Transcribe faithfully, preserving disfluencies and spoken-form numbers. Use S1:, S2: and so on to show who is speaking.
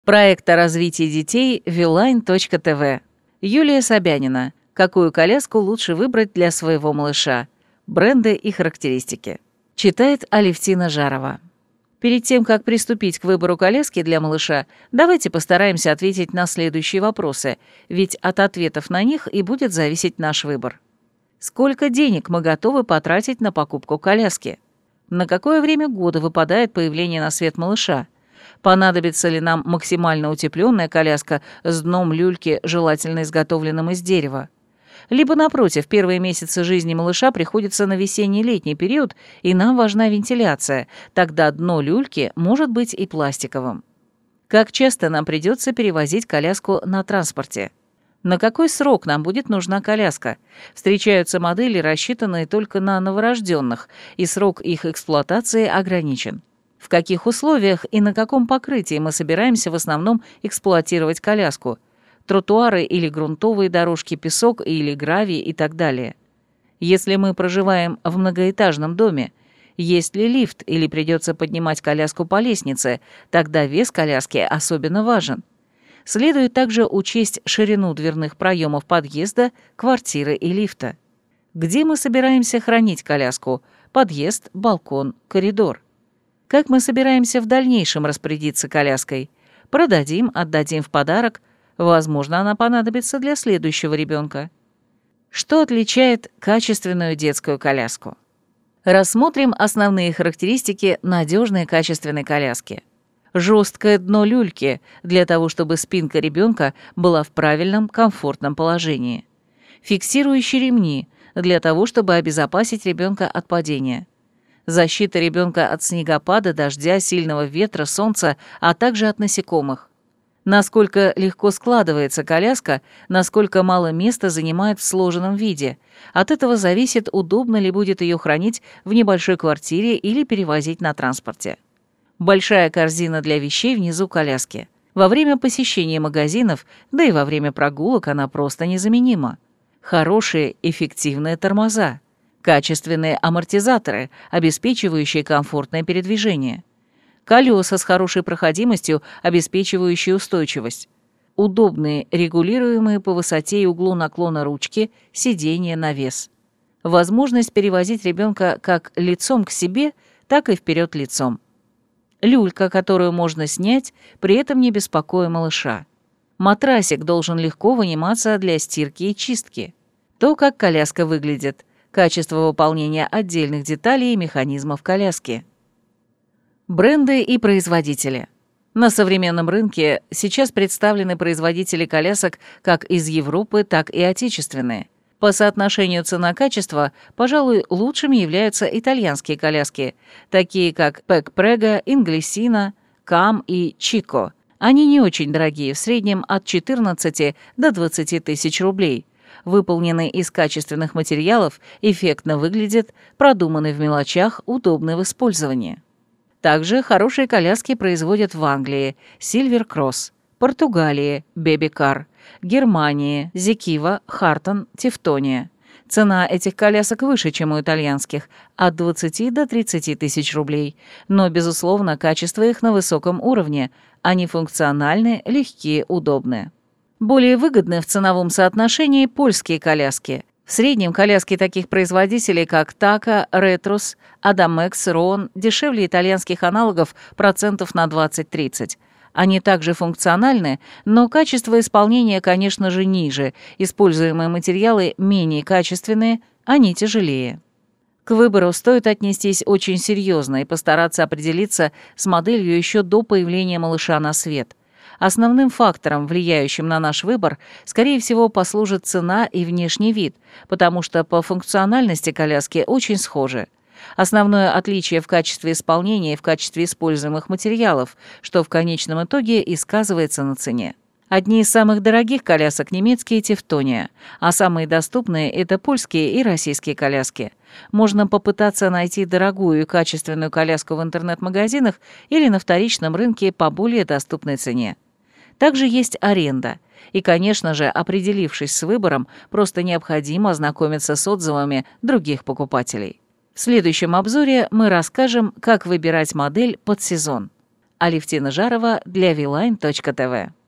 S1: Проект о развитии детей Вилайн точка тэ вэ. Юлия Собянина. Какую коляску лучше выбрать для своего малыша? Бренды и характеристики. Читает Алевтина Жарова. Перед тем, как приступить к выбору коляски для малыша, давайте постараемся ответить на следующие вопросы, ведь от ответов на них и будет зависеть наш выбор. Сколько денег мы готовы потратить на покупку коляски? На какое время года выпадает появление на свет малыша? Понадобится ли нам максимально утепленная коляска с дном люльки, желательно изготовленным из дерева? Либо, напротив, первые месяцы жизни малыша приходится на весенне-летний период, и нам важна вентиляция, тогда дно люльки может быть и пластиковым. Как часто нам придется перевозить коляску на транспорте? На какой срок нам будет нужна коляска? Встречаются модели, рассчитанные только на новорожденных, и срок их эксплуатации ограничен. В каких условиях и на каком покрытии мы собираемся в основном эксплуатировать коляску? Тротуары или грунтовые дорожки, песок или гравий и так далее. Если мы проживаем в многоэтажном доме, есть ли лифт или придется поднимать коляску по лестнице, тогда вес коляски особенно важен. Следует также учесть ширину дверных проемов подъезда, квартиры и лифта. Где мы собираемся хранить коляску? Подъезд, балкон, коридор. Как мы собираемся в дальнейшем распорядиться коляской? Продадим, отдадим в подарок? Возможно, она понадобится для следующего ребенка. Что отличает качественную детскую коляску? Рассмотрим основные характеристики надежной качественной коляски. Жесткое дно люльки для того, чтобы спинка ребенка была в правильном, комфортном положении. Фиксирующие ремни для того, чтобы обезопасить ребенка от падения. Защита ребенка от снегопада, дождя, сильного ветра, солнца, а также от насекомых. Насколько легко складывается коляска, насколько мало места занимает в сложенном виде. От этого зависит, удобно ли будет ее хранить в небольшой квартире или перевозить на транспорте. Большая корзина для вещей внизу коляски. Во время посещения магазинов, да и во время прогулок она просто незаменима. Хорошие, эффективные тормоза. Качественные амортизаторы, обеспечивающие комфортное передвижение. Колеса с хорошей проходимостью, обеспечивающие устойчивость. Удобные, регулируемые по высоте и углу наклона ручки, сиденья, навес. Возможность перевозить ребенка как лицом к себе, так и вперед лицом. Люлька, которую можно снять, при этом не беспокоя малыша. Матрасик должен легко выниматься для стирки и чистки. То, как коляска выглядит. Качество выполнения отдельных деталей и механизмов коляски. Бренды и производители. На современном рынке сейчас представлены производители колясок как из Европы, так и отечественные. По соотношению цена-качество, пожалуй, лучшими являются итальянские коляски, такие как Пек Прега, Инглесино, Кам и Чико. Они не очень дорогие, в среднем от четырнадцати до двадцати тысяч рублей. Выполнены из качественных материалов, эффектно выглядят, продуманы в мелочах, удобны в использовании. Также хорошие коляски производят в Англии Silver Cross, Португалии Baby Car, Германии Зекива, Хартон, Тевтония. Цена этих колясок выше, чем у итальянских, от двадцати до тридцати тысяч рублей, но, безусловно, качество их на высоком уровне, они функциональны, легкие, удобные. Более выгодны в ценовом соотношении польские коляски. В среднем коляски таких производителей, как Така, Ретрус, Адамекс, Рон, дешевле итальянских аналогов процентов на двадцать-тридцать. Они также функциональны, но качество исполнения, конечно же, ниже, используемые материалы менее качественные, они тяжелее. К выбору стоит отнестись очень серьезно и постараться определиться с моделью еще до появления малыша на свет. Основным фактором, влияющим на наш выбор, скорее всего, послужит цена и внешний вид, потому что по функциональности коляски очень схожи. Основное отличие в качестве исполнения и в качестве используемых материалов, что в конечном итоге и сказывается на цене. Одни из самых дорогих колясок немецкие «Тевтония», а самые доступные – это польские и российские коляски. Можно попытаться найти дорогую и качественную коляску в интернет-магазинах или на вторичном рынке по более доступной цене. Также есть аренда. И, конечно же, определившись с выбором, просто необходимо ознакомиться с отзывами других покупателей. В следующем обзоре мы расскажем, как выбирать модель под сезон. Алевтина Жарова для ви лайн точка ти ви.